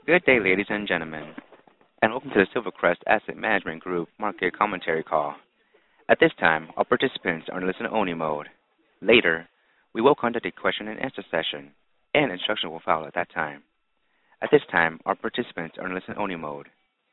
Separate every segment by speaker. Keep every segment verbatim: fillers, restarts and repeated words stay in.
Speaker 1: Good day, ladies and gentlemen, and welcome to the Silvercrest Asset Management Group Market Commentary Call. At this time, all participants are in listen-only mode. Later, we will conduct a question-and-answer session, and instruction will follow at that time. At this time, all participants are in listen-only mode.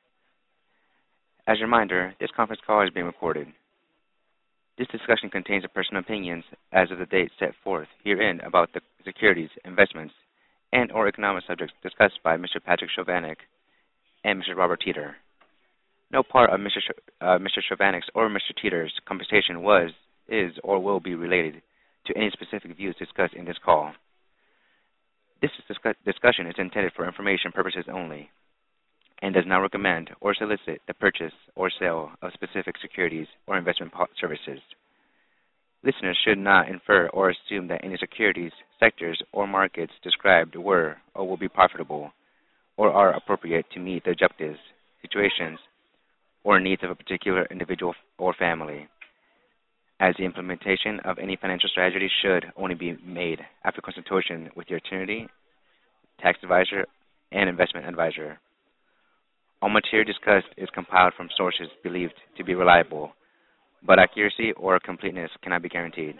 Speaker 1: As a reminder, this conference call is being recorded. This discussion contains personal opinions as of the date set forth herein about the securities, investments, and or economic subjects discussed by Mister Patrick Chovanec and Mister Robert Teeter. No part of Mister Sh- uh, Mister Chovanec's or Mister Teeter's conversation was, is, or will be related to any specific views discussed in this call. This discuss- discussion is intended for information purposes only and does not recommend or solicit the purchase or sale of specific securities or investment po- services. Listeners should not infer or assume that any securities, sectors, or markets described were or will be profitable or are appropriate to meet the objectives, situations, or needs of a particular individual or family, as the implementation of any financial strategy should only be made after consultation with your attorney, tax advisor, and investment advisor. All material discussed is compiled from sources believed to be reliable, but accuracy or completeness cannot be guaranteed.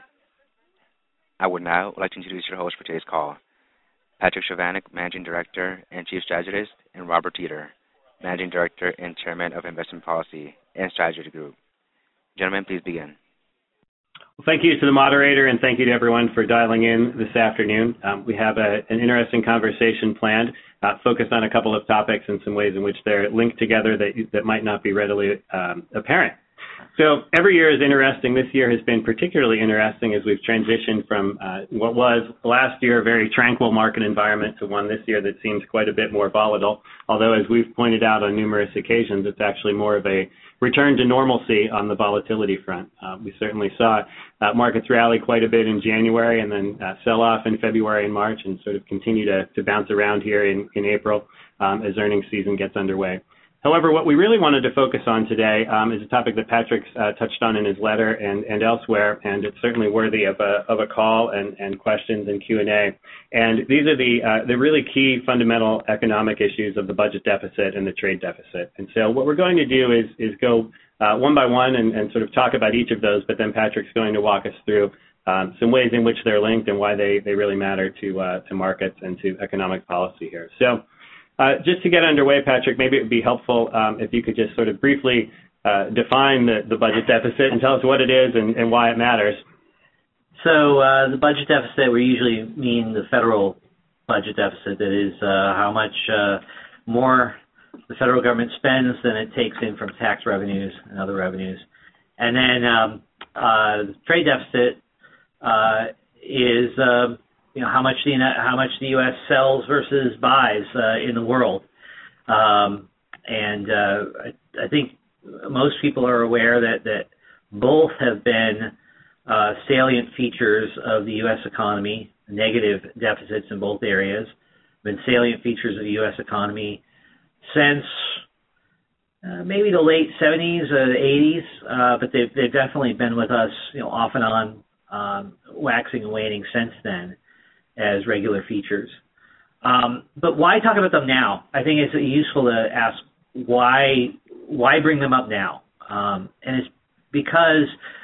Speaker 1: I would now like to introduce your host for today's call, Patrick Chovanec, Managing Director and Chief Strategist, and Robert Teeter, Managing Director and Chairman of Investment Policy and Strategy Group. Gentlemen, please begin.
Speaker 2: Well, thank you to the moderator, and thank you to everyone for dialing in this afternoon. Um, we have a, an interesting conversation planned, uh, focused on a couple of topics and some ways in which they're linked together that, that might not be readily um, apparent. So every year is interesting. This year has been particularly interesting as we've transitioned from uh, what was last year a very tranquil market environment to one this year that seems quite a bit more volatile. Although, as we've pointed out on numerous occasions, it's actually more of a return to normalcy on the volatility front. Uh, we certainly saw uh, markets rally quite a bit in January and then uh, sell off in February and March and sort of continue to, to bounce around here in, in April um, as earnings season gets underway. However, what we really wanted to focus on today um, is a topic that Patrick's uh, touched on in his letter and, and elsewhere, and it's certainly worthy of a, of a call and, and questions and Q and A. And these are the, uh, the really key fundamental economic issues of the budget deficit and the trade deficit. And so what we're going to do is, is go uh, one by one and, and sort of talk about each of those, but then Patrick's going to walk us through um, some ways in which they're linked and why they, they really matter to, uh, to markets and to economic policy here. So. Uh, just to get underway, Patrick, maybe it would be helpful um, if you could just sort of briefly uh, define the, the budget deficit and tell us what it is and, and why it matters.
Speaker 3: So uh, the budget deficit, we usually mean the federal budget deficit, that is uh, how much uh, more the federal government spends than it takes in from tax revenues and other revenues. And then um, uh, the trade deficit uh, is uh, you know, how much the how much the U S sells versus buys uh, in the world, um, and uh, I, I think most people are aware that that both have been uh, salient features of the U S economy. Negative deficits in both areas have been salient features of the U S economy since uh, maybe the late seventies or the eighties, uh, but they've they've definitely been with us, you know, off and on, um, waxing and waning since then, as regular features. Um, but why talk about them now? I think it's useful to ask why why bring them up now? Um, and it's because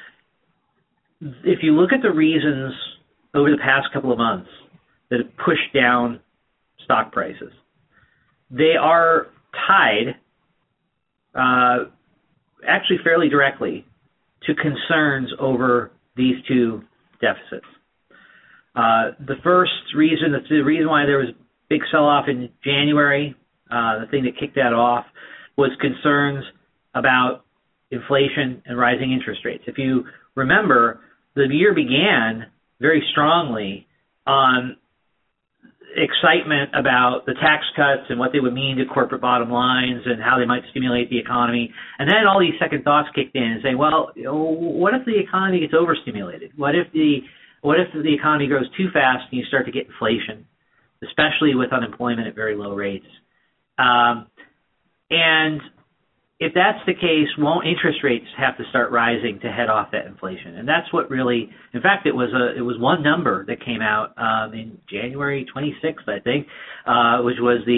Speaker 3: if you look at the reasons over the past couple of months that have pushed down stock prices, they are tied uh, actually fairly directly to concerns over these two deficits. Uh, the first reason, the reason why there was a big sell-off in January, uh, the thing that kicked that off, was concerns about inflation and rising interest rates. If you remember, the year began very strongly on excitement about the tax cuts and what they would mean to corporate bottom lines and how they might stimulate the economy. And then all these second thoughts kicked in and say, well, you know, what if the economy gets overstimulated? What if the What if the economy grows too fast and you start to get inflation, especially with unemployment at very low rates? Um, and if that's the case, won't interest rates have to start rising to head off that inflation? And that's what really, in fact, it was a it was one number that came out um, in January twenty-sixth, I think, uh, which was the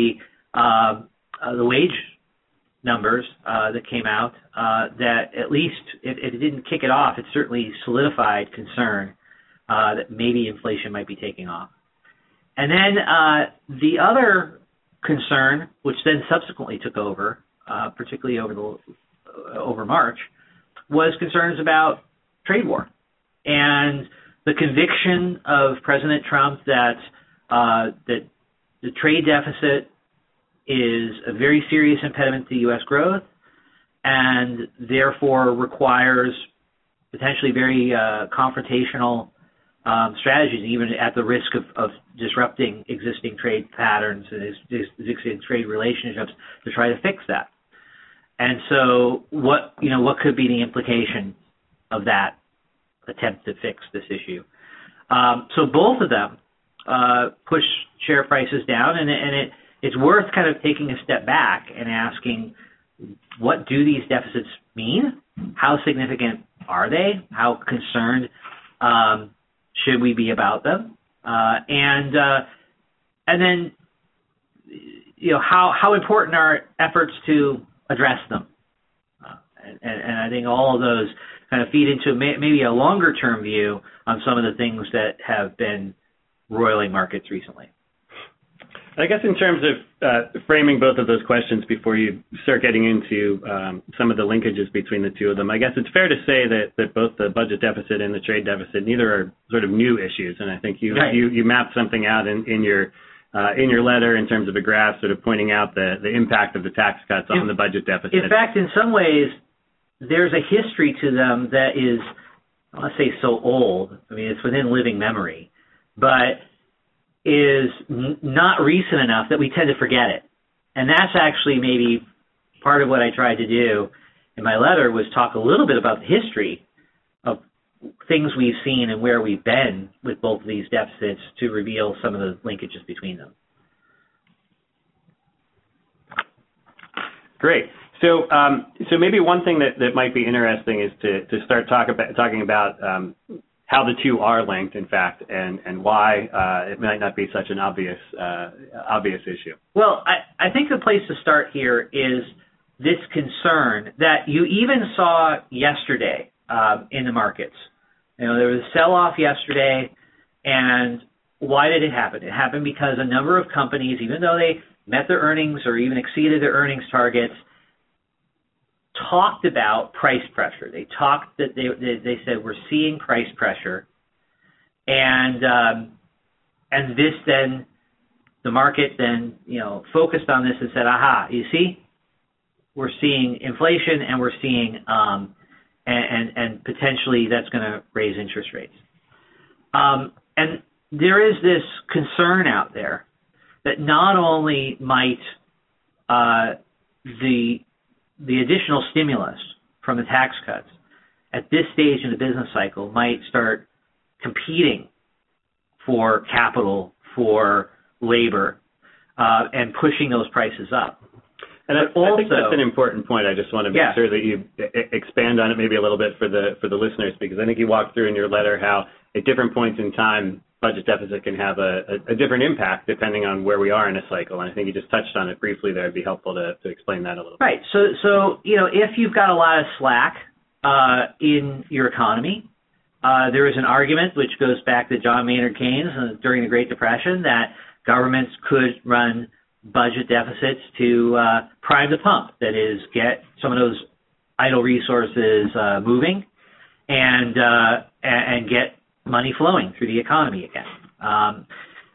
Speaker 3: uh, uh, the wage numbers uh, that came out, uh, that at least if, if it didn't kick it off, it certainly solidified concern uh, that maybe inflation might be taking off. And then uh, the other concern, which then subsequently took over, uh, particularly over the over March, was concerns about trade war and the conviction of President Trump that uh, that the trade deficit is a very serious impediment to U S growth and therefore requires potentially very uh, confrontational um, strategies, even at the risk of, of disrupting existing trade patterns and existing trade relationships to try to fix that. And so what, you know, what could be the implication of that attempt to fix this issue? Um, so both of them uh, push share prices down, and, and it, it's worth kind of taking a step back and asking, what do these deficits mean? How significant are they? How concerned um, should we be about them? Uh, and uh, and then, you know, how how important are efforts to address them? Uh, and, and I think all of those kind of feed into may, maybe a longer term view on some of the things that have been roiling markets recently.
Speaker 2: I guess in terms of uh, framing both of those questions before you start getting into um, some of the linkages between the two of them, I guess it's fair to say that, that both the budget deficit and the trade deficit, neither are sort of new issues. And I think you right. you, you mapped something out in, in your uh, in your letter in terms of a graph sort of pointing out the, the impact of the tax cuts on in, the budget deficit.
Speaker 3: In fact, in some ways, there's a history to them that is, I want to say so old. I mean, it's within living memory. But is n- not recent enough that we tend to forget it. And that's actually maybe part of what I tried to do in my letter, was talk a little bit about the history of things we've seen and where we've been with both of these deficits to reveal some of the linkages between them.
Speaker 2: Great. So um, so maybe one thing that, that might be interesting is to, to start talk about, talking about um, how the two are linked, in fact, and, and why uh, it might not be such an obvious uh, obvious issue.
Speaker 3: Well, I, I think the place to start here is this concern that you even saw yesterday um, in the markets. You know, there was a sell-off yesterday, and why did it happen? It happened because a number of companies, even though they met their earnings or even exceeded their earnings targets, talked about price pressure. They talked that they they, they said we're seeing price pressure, and um, and this then the market then you know focused on this and said, aha, you see, we're seeing inflation and we're seeing um, and, and and potentially that's going to raise interest rates. Um, and there is this concern out there that not only might uh, the the additional stimulus from the tax cuts at this stage in the business cycle might start competing for capital, for labor, uh, and pushing those prices up.
Speaker 2: And I, also, I think that's an important point. I just want to make
Speaker 3: yeah.
Speaker 2: sure that you expand on it maybe a little bit for the for the listeners, because I think you walked through in your letter how at different points in time budget deficit can have a, a, a different impact depending on where we are in a cycle. And I think you just touched on it briefly there. It'd be helpful to, to explain that a little bit.
Speaker 3: Right. So, so you know, if you've got a lot of slack uh, in your economy, uh, there is an argument which goes back to John Maynard Keynes uh, during the Great Depression that governments could run budget deficits to uh, prime the pump. That is, get some of those idle resources uh, moving and, uh, and and get money flowing through the economy again. Um,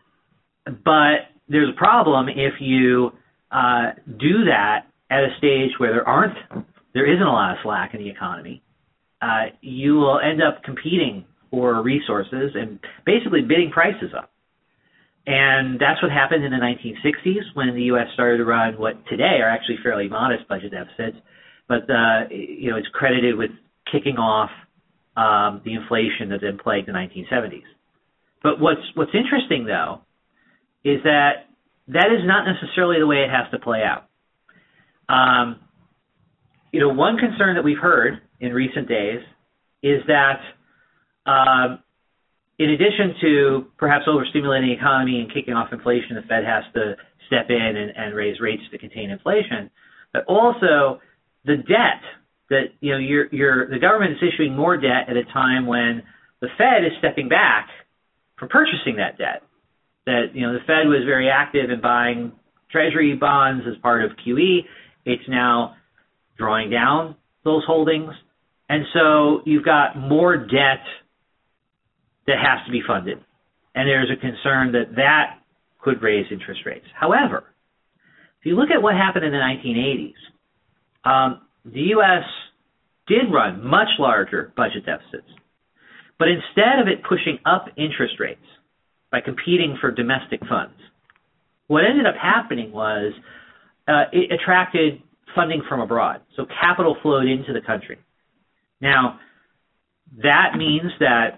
Speaker 3: but there's a problem if you uh, do that at a stage where there aren't, there isn't a lot of slack in the economy. Uh, you will end up competing for resources and basically bidding prices up. And that's what happened in the nineteen sixties when the U S started to run what today are actually fairly modest budget deficits. But, uh, you know, it's credited with kicking off Um, the inflation that then plagued the nineteen seventies. But what's what's interesting, though, is that that is not necessarily the way it has to play out. Um, you know, one concern that we've heard in recent days is that um, in addition to perhaps overstimulating the economy and kicking off inflation, the Fed has to step in and, and raise rates to contain inflation. But also the debt that, you know, you're, you're, the government is issuing more debt at a time when the Fed is stepping back from purchasing that debt. That, you know, the Fed was very active in buying Treasury bonds as part of Q E. It's now drawing down those holdings. And so you've got more debt that has to be funded. And there's a concern that that could raise interest rates. However, if you look at what happened in the nineteen eighties, um, the U S did run much larger budget deficits. But instead of it pushing up interest rates by competing for domestic funds, what ended up happening was uh, it attracted funding from abroad. So capital flowed into the country. Now, that means that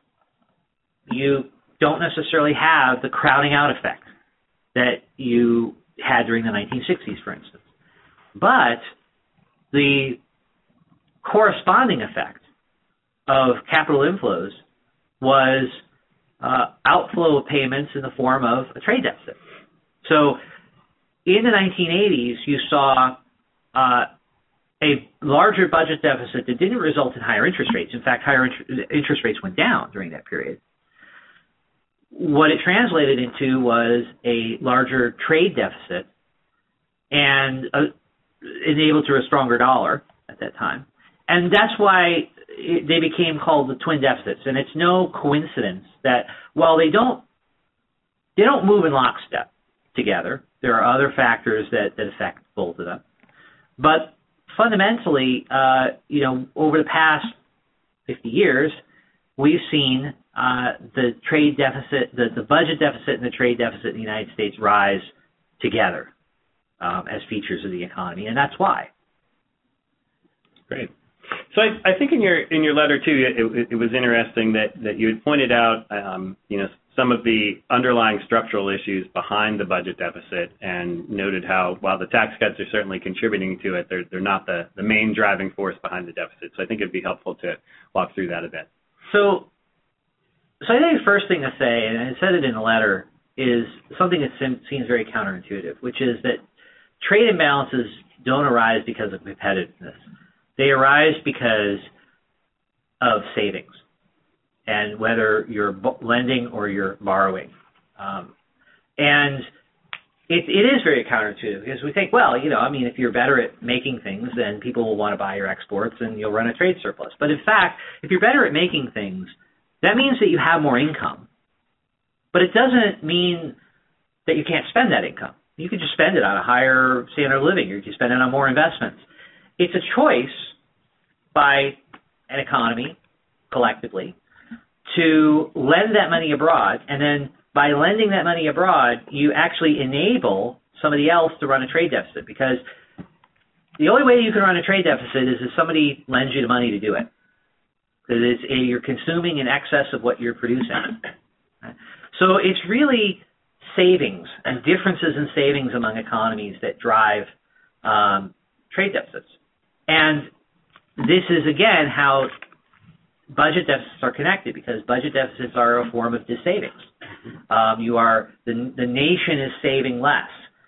Speaker 3: you don't necessarily have the crowding out effect that you had during the nineteen sixties, for instance. But the corresponding effect of capital inflows was uh, outflow of payments in the form of a trade deficit. So in the nineteen eighties, you saw uh, a larger budget deficit that didn't result in higher interest rates. In fact, higher int- interest rates went down during that period. What it translated into was a larger trade deficit and uh, enabled through a stronger dollar at that time. And that's why it, they became called the twin deficits. And it's no coincidence that while they don't they don't move in lockstep together, there are other factors that, that affect both of them. But fundamentally, uh, you know, over the past fifty years, we've seen uh, the trade deficit, the, the budget deficit and the trade deficit in the United States rise together um, as features of the economy, and that's why.
Speaker 2: Great. So I, I think in your in your letter too, it, it was interesting that, that you had pointed out, um, you know, some of the underlying structural issues behind the budget deficit, and noted how while the tax cuts are certainly contributing to it, they're they're not the, the main driving force behind the deficit. So I think it'd be helpful to walk through that a bit.
Speaker 3: So, so I think the first thing to say, and I said it in the letter, is something that seems very counterintuitive, which is that trade imbalances don't arise because of competitiveness. They arise because of savings, and whether you're lending or you're borrowing. Um, and it, it is very counterintuitive because we think, well, you know, I mean, if you're better at making things, then people will want to buy your exports and you'll run a trade surplus. But in fact, if you're better at making things, that means that you have more income. But it doesn't mean that you can't spend that income. You can just spend it on a higher standard of living, or you can spend it on more investments. It's a choice by an economy, collectively, to lend that money abroad, and then by lending that money abroad, you actually enable somebody else to run a trade deficit, because the only way you can run a trade deficit is if somebody lends you the money to do it, because it's, you're consuming in excess of what you're producing. So it's really savings and differences in savings among economies that drive um, trade deficits. And this is, again, how budget deficits are connected, because budget deficits are a form of dissavings. Um, you are the, the nation is saving less,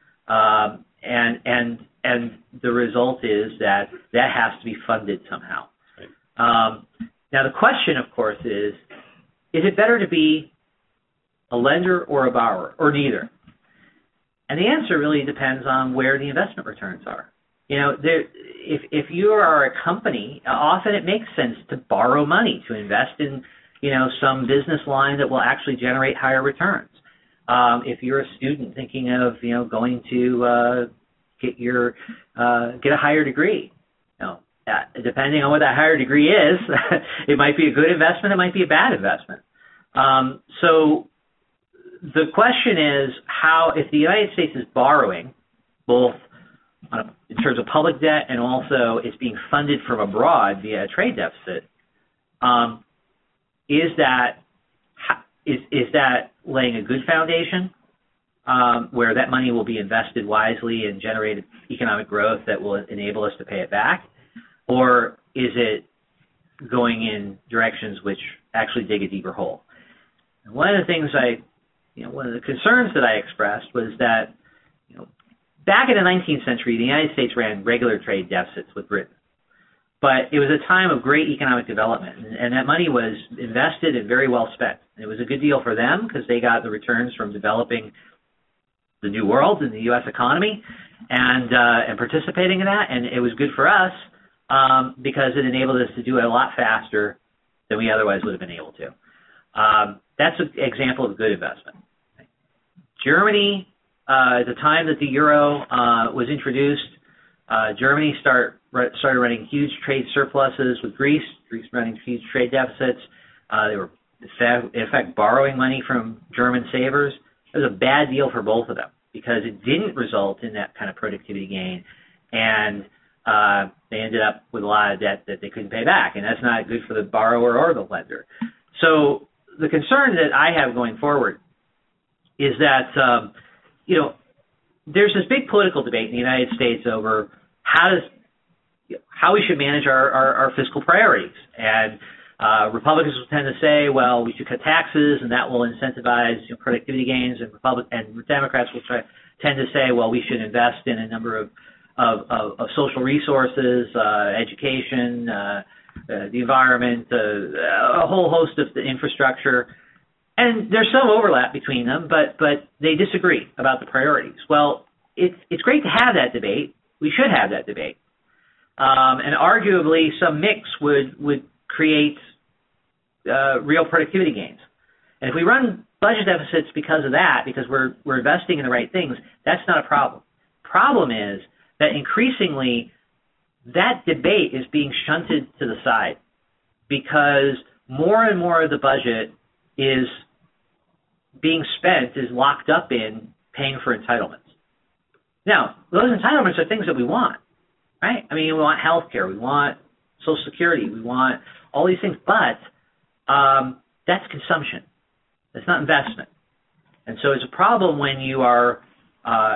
Speaker 3: um, and and and the result is that that has to be funded somehow. Right. Um, now the question, of course, is: is it better to be a lender or a borrower, or neither? And the answer really depends on where the investment returns are. You know, there, if if you are a company, often it makes sense to borrow money to invest in, you know, some business line that will actually generate higher returns. Um, if you're a student thinking of, you know, going to uh, get your uh, get a higher degree, you know, uh, depending on what that higher degree is, it might be a good investment, it might be a bad investment. Um, so the question is how, if the United States is borrowing, both on a, in terms of public debt, and also it's being funded from abroad via a trade deficit, um, is that is is that laying a good foundation um, where that money will be invested wisely and generate economic growth that will enable us to pay it back, or is it going in directions which actually dig a deeper hole? And one of the things I, you know, one of the concerns that I expressed was that, you know, back in the nineteenth century, the United States ran regular trade deficits with Britain. But it was a time of great economic development, and that money was invested and very well spent. It was a good deal for them because they got the returns from developing the new world and the U S economy and uh, and participating in that. And it was good for us um, because it enabled us to do it a lot faster than we otherwise would have been able to. Um, that's an example of good investment. Germany, uh, at the time that the euro uh, was introduced, uh, Germany start started running huge trade surpluses with Greece. Greece running huge trade deficits. Uh, they were, in fact, borrowing money from German savers. It was a bad deal for both of them because it didn't result in that kind of productivity gain, and uh, they ended up with a lot of debt that they couldn't pay back, and that's not good for the borrower or the lender. So the concern that I have going forward is that, um, you know, there's this big political debate in the United States over how does how we should manage our, our, our fiscal priorities. And uh, Republicans will tend to say, well, we should cut taxes, and that will incentivize you know, productivity gains. And Republic and Democrats will try, tend to say, well, we should invest in a number of of, of, of social resources, uh, education, uh, uh, the environment, uh, a whole host of the infrastructure. And there's some overlap between them, but but they disagree about the priorities. Well, it's it's great to have that debate. We should have that debate. Um, and arguably, some mix would would create uh, real productivity gains. And if we run budget deficits because of that, because we're we're investing in the right things, that's not a problem. Problem is that increasingly that debate is being shunted to the side because more and more of the budget is being spent, is locked up in paying for entitlements. Now, those entitlements are things that we want. Right? I mean, we want health care, we want Social Security, we want all these things, but um, that's consumption. That's not investment. And so it's a problem when you are uh,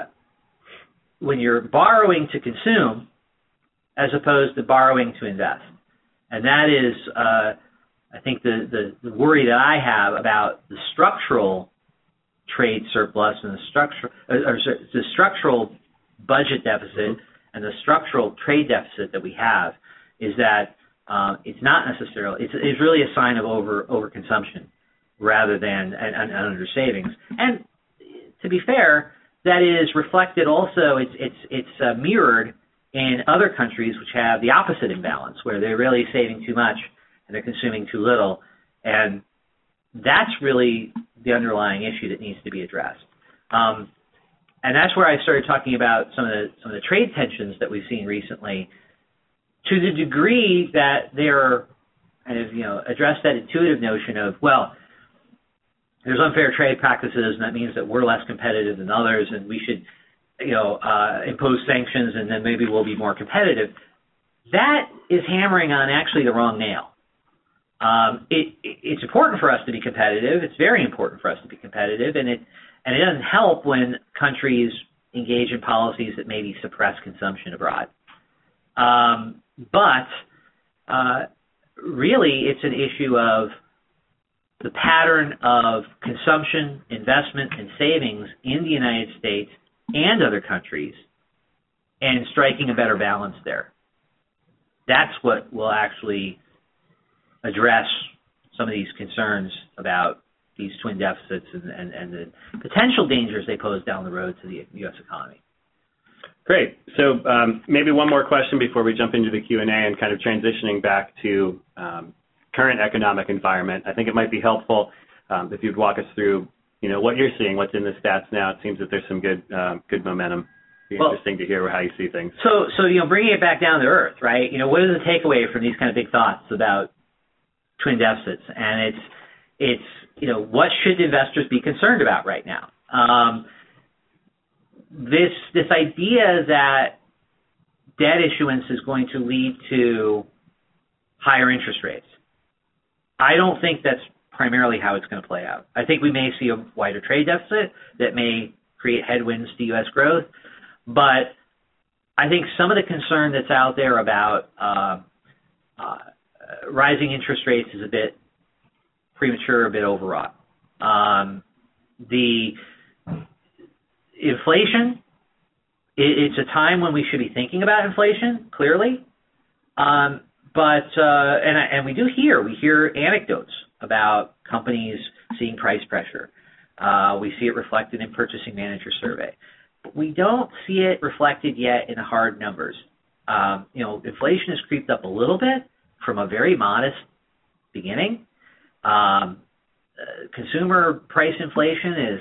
Speaker 3: when you're borrowing to consume as opposed to borrowing to invest. And that is, uh, I think, the, the, the worry that I have about the structural trade surplus and the structural or the structural budget deficit and the structural trade deficit that we have is that uh, it's not necessarily, it's, it's really a sign of over overconsumption rather than an, an under savings. And to be fair, that is reflected also, it's, it's, it's uh, mirrored in other countries which have the opposite imbalance, where they're really saving too much and they're consuming too little. And that's really the underlying issue that needs to be addressed. Um, And that's where I started talking about some of the some of the trade tensions that we've seen recently, to the degree that they're kind of you know address that intuitive notion of, well, there's unfair trade practices, and that means that we're less competitive than others, and we should you know uh, impose sanctions, and then maybe we'll be more competitive. That is hammering on actually the wrong nail. Um, it, it, it's important for us to be competitive. It's very important for us to be competitive, and it and it doesn't help when countries engage in policies that maybe suppress consumption abroad. Um, but uh, really, it's an issue of the pattern of consumption, investment, and savings in the United States and other countries, and striking a better balance there. That's what will actually address some of these concerns about these twin deficits and, and, and the potential dangers they pose down the road to the U S economy.
Speaker 2: Great. So um, maybe one more question before we jump into the Q and A and kind of transitioning back to um, current economic environment. I think it might be helpful um, if you'd walk us through, you know, what you're seeing, what's in the stats now. It seems that there's some good um, good momentum. It'd be well, interesting to hear how you see things.
Speaker 3: So, so you know, bringing it back down to earth, right? You know, what is the takeaway from these kind of big thoughts about twin deficits? And it's it's you know, what should investors be concerned about right now? Um, this this idea that debt issuance is going to lead to higher interest rates, I don't think that's primarily how it's going to play out. I think we may see a wider trade deficit that may create headwinds to U S growth, but I think some of the concern that's out there about uh, uh, rising interest rates is a bit premature, a bit overwrought. Um, the inflation, it, it's a time when we should be thinking about inflation, clearly. Um, but, uh, and, and we do hear, we hear anecdotes about companies seeing price pressure. Uh, we see it reflected in Purchasing Manager Survey. But we don't see it reflected yet in the hard numbers. Um, you know, inflation has creeped up a little bit from a very modest beginning. Um, uh, consumer price inflation is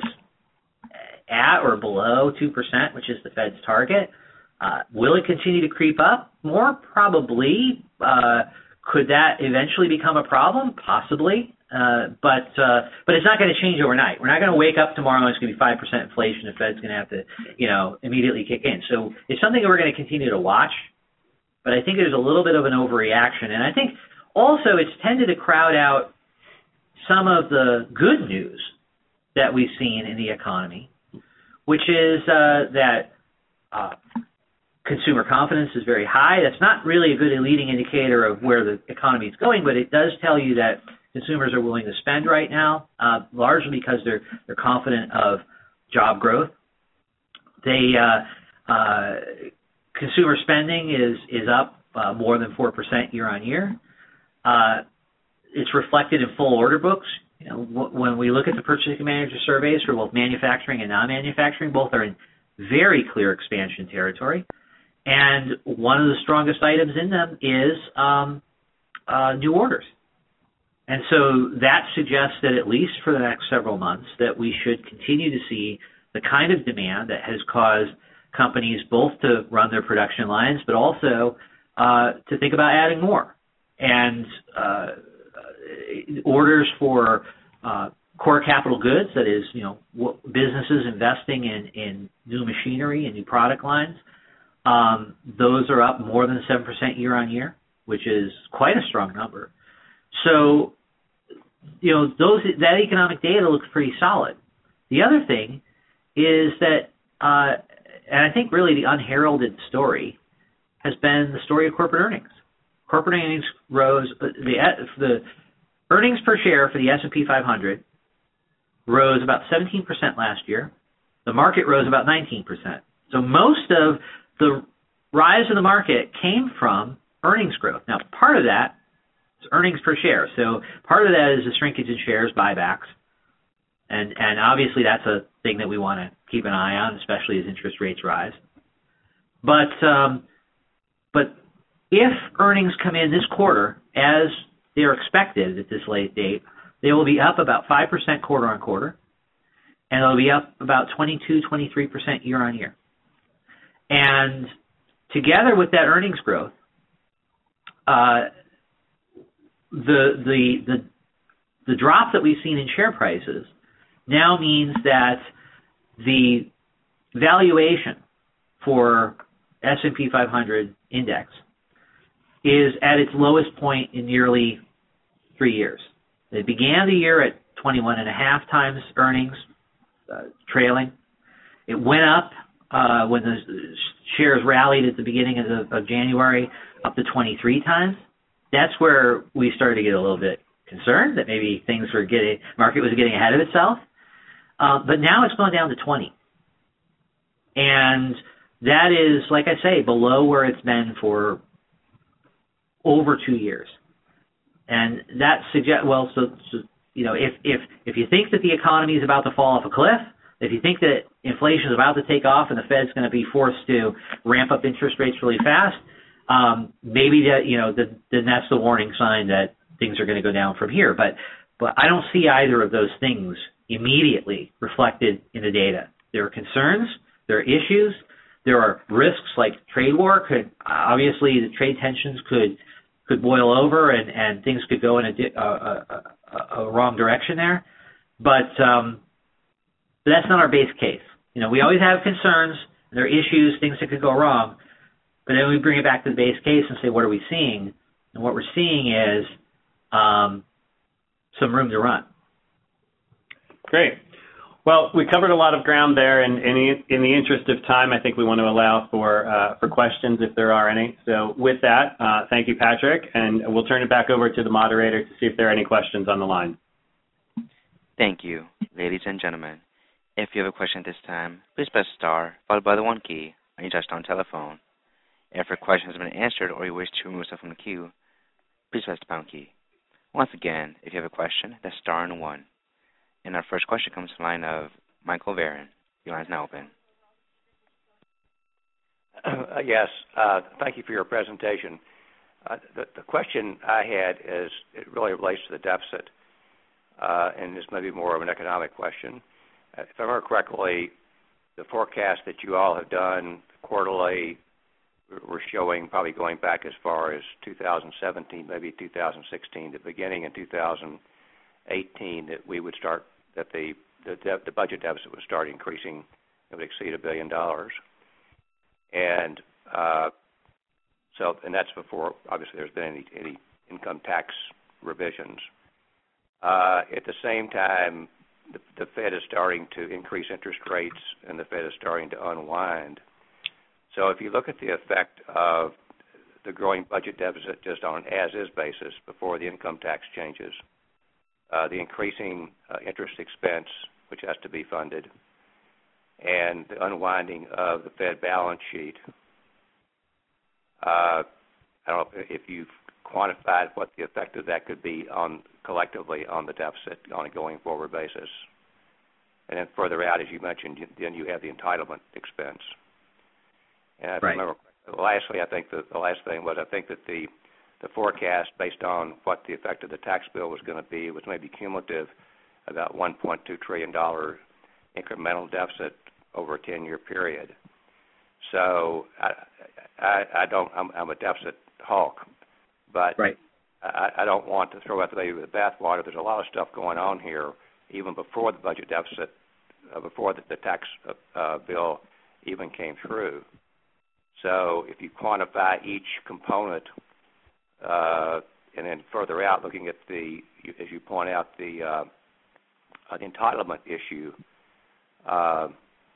Speaker 3: at or below two percent, which is the Fed's target. Uh, will it continue to creep up more? Probably. Uh, could that eventually become a problem? Possibly. Uh, but uh, but it's not going to change overnight. We're not going to wake up tomorrow and it's going to be five percent inflation. The Fed's going to have to, you know, immediately kick in. So it's something that we're going to continue to watch. But I think there's a little bit of an overreaction. And I think also it's tended to crowd out some of the good news that we've seen in the economy, which is uh, that uh, consumer confidence is very high. That's not really a good leading indicator of where the economy is going, but it does tell you that consumers are willing to spend right now, uh, largely because they're they're confident of job growth. They uh, uh, consumer spending is is up uh, more than four percent year on year. Uh, it's reflected in full order books. You know, w- when we look at the Purchasing Manager surveys for both manufacturing and non-manufacturing, both are in very clear expansion territory. And one of the strongest items in them is um, uh, new orders. And so that suggests that at least for the next several months that we should continue to see the kind of demand that has caused companies both to run their production lines, but also uh, to think about adding more. And uh, orders for uh, core capital goods, that is, you know, businesses investing in, in new machinery and new product lines, um, those are up more than seven percent year on year, which is quite a strong number. So, you know, those that economic data looks pretty solid. The other thing is that, uh, and I think really the unheralded story has been the story of corporate earnings. Corporate earnings rose, the the earnings per share for the S and P five hundred rose about seventeen percent last year. The market rose about nineteen percent. So most of the rise in the market came from earnings growth. Now, part of that is earnings per share. So part of that is the shrinkage in shares, buybacks. And and obviously that's a thing that we want to keep an eye on, especially as interest rates rise. But um, but if earnings come in this quarter as they're expected at this late date, they will be up about five percent quarter on quarter, and they'll be up about twenty-two, twenty-three percent year on year. And together with that earnings growth, uh, the the the the drop that we've seen in share prices now means that the valuation for S and P five hundred index is at its lowest point in nearly three years. It began the year at twenty-one and a half times earnings, uh, trailing. It went up uh, when the shares rallied at the beginning of, the, of January up to twenty-three times. That's where we started to get a little bit concerned that maybe things were getting, market was getting ahead of itself. Uh, but now it's gone down to twenty. And that is, like I say, below where it's been for over two years. And that suggests, well, so, so you know, if, if, if you think that the economy is about to fall off a cliff, if you think that inflation is about to take off and the Fed's going to be forced to ramp up interest rates really fast, um, maybe that, you know, the, then that's the warning sign that things are going to go down from here. But, but I don't see either of those things immediately reflected in the data. There are concerns, there are issues, there are risks like trade war. Could obviously the trade tensions could could boil over and, and things could go in a, a, a, a wrong direction there. But, um, but that's not our base case. You know, we always have concerns, there are issues, things that could go wrong. But then we bring it back to the base case and say, what are we seeing? And what we're seeing is um, some room to run.
Speaker 2: Great. Well, we covered a lot of ground there, and in the, in the interest of time, I think we want to allow for uh, for questions if there are any. So with that, uh, thank you, Patrick, and we'll turn it back over to the moderator to see if there are any questions on the line.
Speaker 1: Thank you, ladies and gentlemen. If you have a question at this time, please press star followed by the one key on your touch-tone telephone. If your question has been answered or you wish to remove yourself from the queue, please press the pound key. Once again, if you have a question, that's star and one. And our first question comes from the line of Michael Varon. Your line is now open.
Speaker 4: Uh, yes, uh, thank you for your presentation. Uh, the, the question I had is, it really relates to the deficit, uh, and this may be more of an economic question. Uh, if I remember correctly, the forecast that you all have done quarterly were showing, probably going back as far as two thousand seventeen, maybe two thousand sixteen, the beginning in two thousand eighteen, that we would start, that the the, de- the budget deficit would start increasing. It would exceed a billion dollars. And uh, so, and that's before, obviously, there's been any, any income tax revisions. Uh, at the same time, the, the Fed is starting to increase interest rates, and the Fed is starting to unwind. So if you look at the effect of the growing budget deficit just on an as-is basis before the income tax changes, uh, the increasing uh, interest expense, which has to be funded, and the unwinding of the Fed balance sheet, uh, I don't know if you've quantified what the effect of that could be on collectively on the deficit on a going forward basis. And then further out, as you mentioned, then you have the entitlement expense. And if
Speaker 3: right.
Speaker 4: I remember, lastly, I think the, the last thing was I think that the the forecast based on what the effect of the tax bill was going to be was maybe cumulative, about one point two trillion dollars incremental deficit over a ten-year period. So I, I, I don't. I'm, I'm a deficit hawk, but
Speaker 3: right.
Speaker 4: I, I don't want to throw out the baby with the bathwater. There's a lot of stuff going on here, even before the budget deficit, uh, before the, the tax uh, bill even came through. So if you quantify each component, uh, and then further out, looking at the, as you point out, the, uh, uh, the entitlement issue. Uh,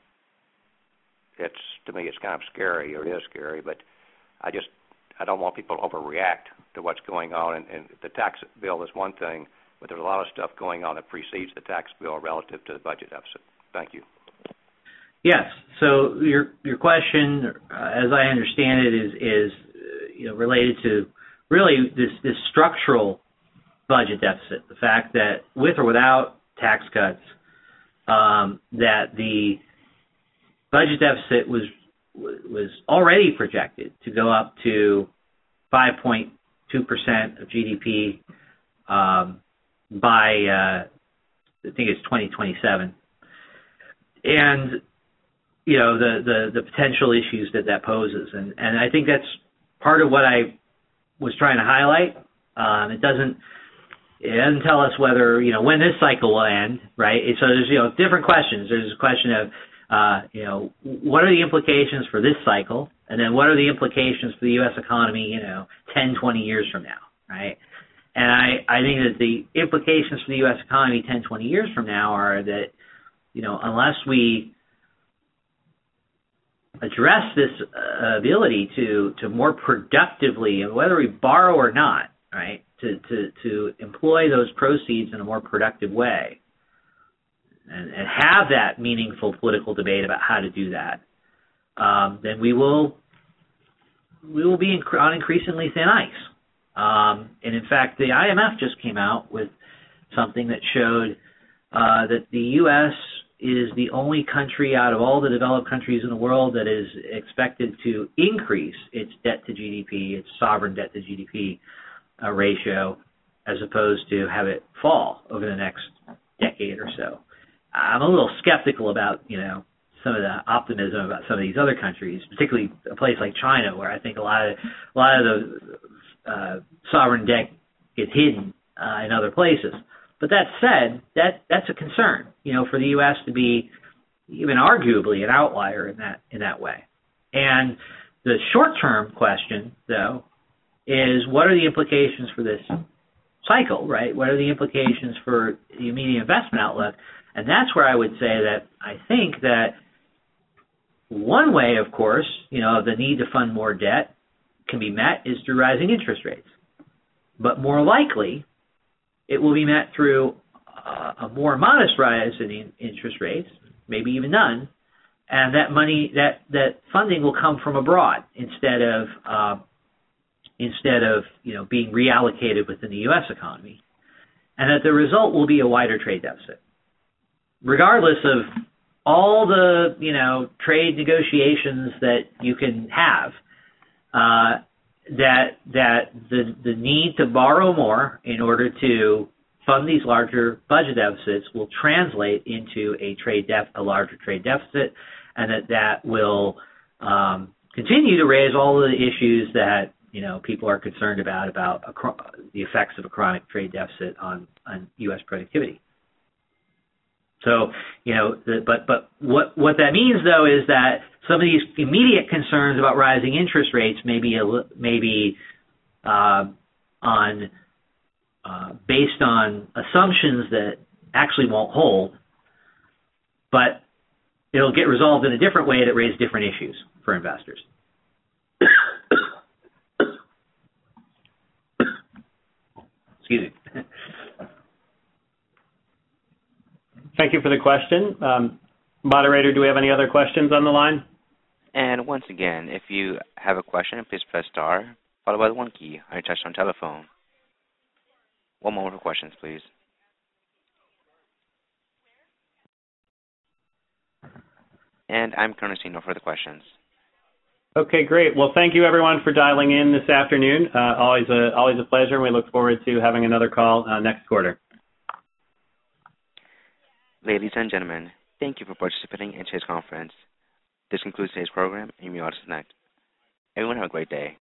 Speaker 4: it's to me, it's kind of scary, or it is scary. But I just, I don't want people to overreact to what's going on. And, and the tax bill is one thing, but there's a lot of stuff going on that precedes the tax bill relative to the budget deficit. Thank you.
Speaker 3: Yes. So your your question, uh, as I understand it, is is uh, you know related to really this this structural budget deficit. The fact that with or without tax cuts, um, that the budget deficit was was already projected to go up to five point two percent of G D P um, by uh, I think it's twenty twenty-seven, and you know the, the, the potential issues that that poses, and and I think that's part of what I was trying to highlight. Um, it doesn't it doesn't tell us whether you know when this cycle will end, right? So there's you know different questions. There's a question of Uh, you know, what are the implications for this cycle? And then what are the implications for the U S economy, you know, ten, twenty years from now, right? And I, I think that the implications for the U S economy ten, twenty years from now are that, you know, unless we address this uh, ability to, to more productively, whether we borrow or not, right, to, to, to employ those proceeds in a more productive way, and, and have that meaningful political debate about how to do that, um, then we will we will be inc- on increasingly thin ice. Um, and in fact, the I M F just came out with something that showed uh, that the U S is the only country out of all the developed countries in the world that is expected to increase its debt to G D P, its sovereign debt to G D P uh, ratio, as opposed to have it fall over the next decade or so. I'm a little skeptical about, you know, some of the optimism about some of these other countries, particularly a place like China, where I think a lot of a lot of the uh, sovereign debt gets hidden uh, in other places. But that said, that that's a concern, you know, for the U S to be even arguably an outlier in that in that way. And the short-term question, though, is what are the implications for this cycle, right? What are the implications for the immediate investment outlook? And that's where I would say that I think that one way, of course, you know, the need to fund more debt can be met is through rising interest rates. But more likely, it will be met through uh, a more modest rise in in interest rates, maybe even none, and that money, that, that funding will come from abroad instead of uh, instead of you know being reallocated within the U S economy, and that the result will be a wider trade deficit, regardless of all the you know trade negotiations that you can have. Uh, that that the the need to borrow more in order to fund these larger budget deficits will translate into a trade def a larger trade deficit, and that that will um, continue to raise all the issues that you know people are concerned about about a, the effects of a chronic trade deficit on on U S productivity. So you know, the, but but what what that means though is that some of these immediate concerns about rising interest rates may be a, maybe uh, on uh, based on assumptions that actually won't hold, but it'll get resolved in a different way that raises different issues for investors. Excuse me.
Speaker 2: Thank you for the question. Um, moderator, do we have any other questions on the line?
Speaker 1: And once again, if you have a question, please press star, followed by the one key on your touchtone telephone. One moment for questions, please. And I'm currently seeing no further questions.
Speaker 2: Okay, great. Well, thank you everyone for dialing in this afternoon. Uh, always a always a pleasure, and we look forward to having another call uh, next quarter.
Speaker 1: Ladies and gentlemen, thank you for participating in today's conference. This concludes today's program, and you may all disconnect. Everyone have a great day.